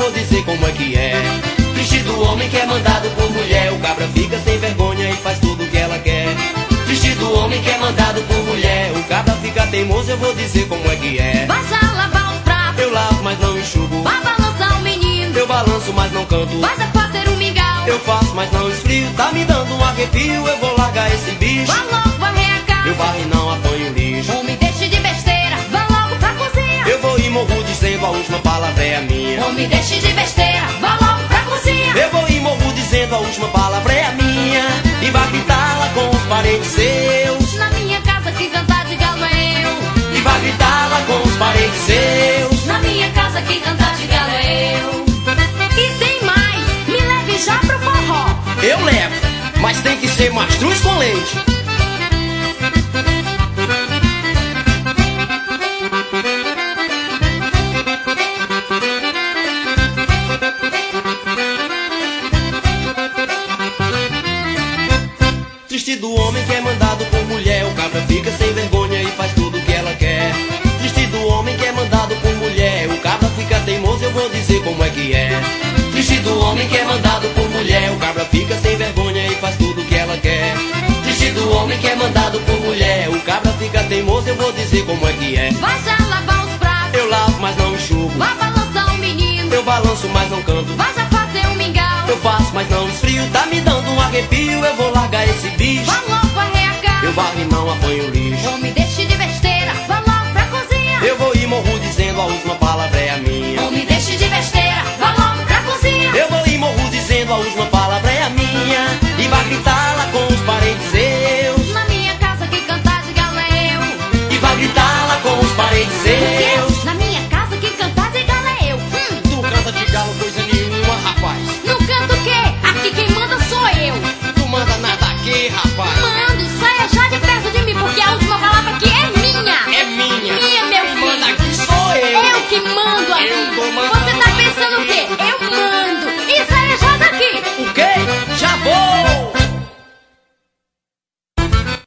vou dizer como é que é. Triste do homem que é mandado por mulher, o cabra fica sem vergonha e faz tudo o que ela quer. Triste do homem que é mandado por mulher, o cabra fica teimoso, eu vou dizer como é que é. Vai já lavar os pratos, eu lavo, mas não enxugo. vai balançar o menino, eu balanço, mas não canto. vai fazer um mingau, eu faço, mas não esfrio. Tá me dando um arrepio, eu vou largar esse bicho. vai logo varrer a casa, eu varro e não apanho lixo. Homem, deixe de besteira, vá logo pra cozinha. Eu vou e morro dizendo a última palavra é a minha. Homem, deixe de besteira, vá logo pra cozinha. Eu vou e morro dizendo a última palavra é a minha. E vai gritá-la com os parentes seus. Na minha casa quem cantar de galo é eu. E vai gritá-la com os parentes seus. Na minha casa quem cantar de galo é eu. E tem mais, me leve já pro forró. Eu levo, mas tem que ser mastruz com leite. Triste do homem que é mandado por mulher, o cabra fica sem vergonha e faz tudo o que ela quer. Triste do homem que é mandado por mulher, o cabra fica teimoso, eu vou dizer como é que é. Triste do homem que é mandado por mulher, o cabra fica sem vergonha e faz tudo o que ela quer. Triste do homem que é mandado por mulher, o cabra fica teimoso, eu vou dizer como é que é. Vai já lavar os pratos, eu lavo, mas não enxugo. vai balançar o menino, eu balanço, mas não canto. vai já fazer um mingau, eu faço, mas não esfrio. Tá me dando um arrepio, eu vou largar esse bicho. vai logo varrer a casa, eu varro e não apanho lixo.